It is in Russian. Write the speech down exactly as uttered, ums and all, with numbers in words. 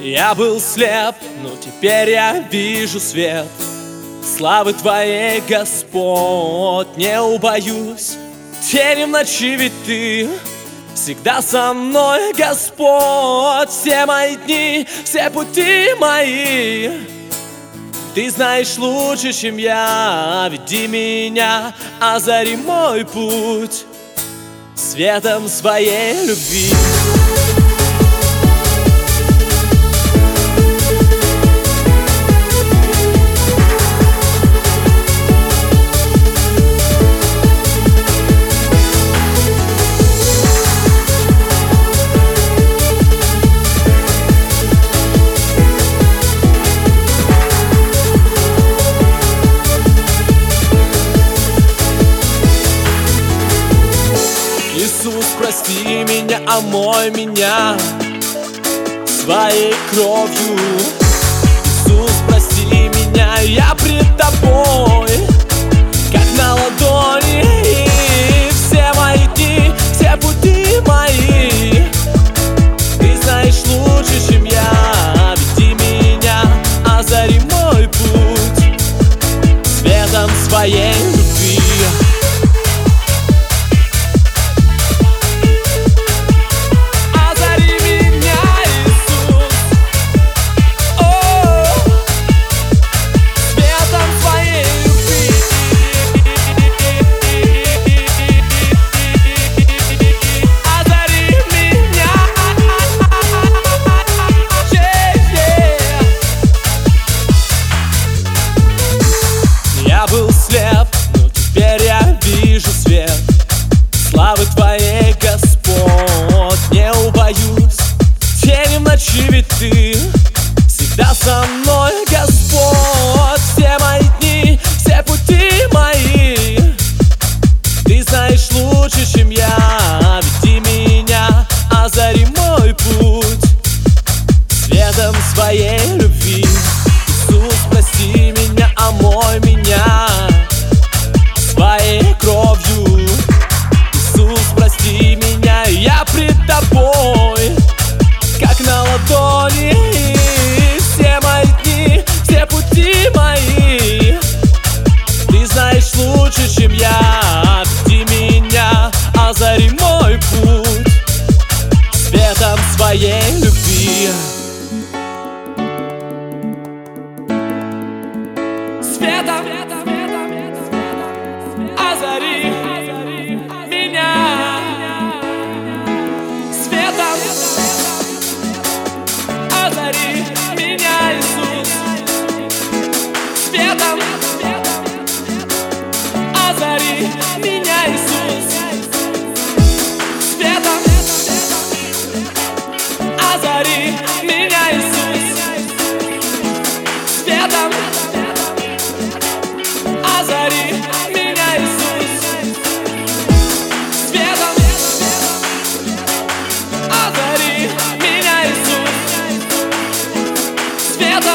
Я был слеп, но теперь я вижу свет. Славы Твоей, Господь, не убоюсь. Тени в ночи, ведь Ты всегда со мной, Господь. Все мои дни, все пути мои Ты знаешь лучше, чем я. Веди меня, озари мой путь светом своей любви. Иисус, прости меня, омой меня своей кровью. Иисус, прости меня, я пред Тобой, как на ладони. И все мои дни, все пути мои Ты знаешь лучше, чем я. Веди меня, озари мой путь светом своей любви. Я был слеп, но теперь я вижу свет. Славы Твоей, Господь, не убоюсь. Тени в ночи, ведь Ты всегда со мной, Господь. Все мои дни, все пути мои Ты знаешь лучше, чем я. Веди меня, озари мой путь светом своей любви. Иисус, прости меня, омой меня своей кровью. Иисус, прости меня, я пред Тобой, как на ладони. И все мои дни, все пути мои Ты знаешь лучше, чем я. Веди меня, озари мой путь светом своей любви. Светом озари меня. Светом озари меня, Иисус. Светом озари меня, Иисус. Светом озари меня, Иисус. Светом озари меня, Иисус. Светом озари меня, Иисус. Светом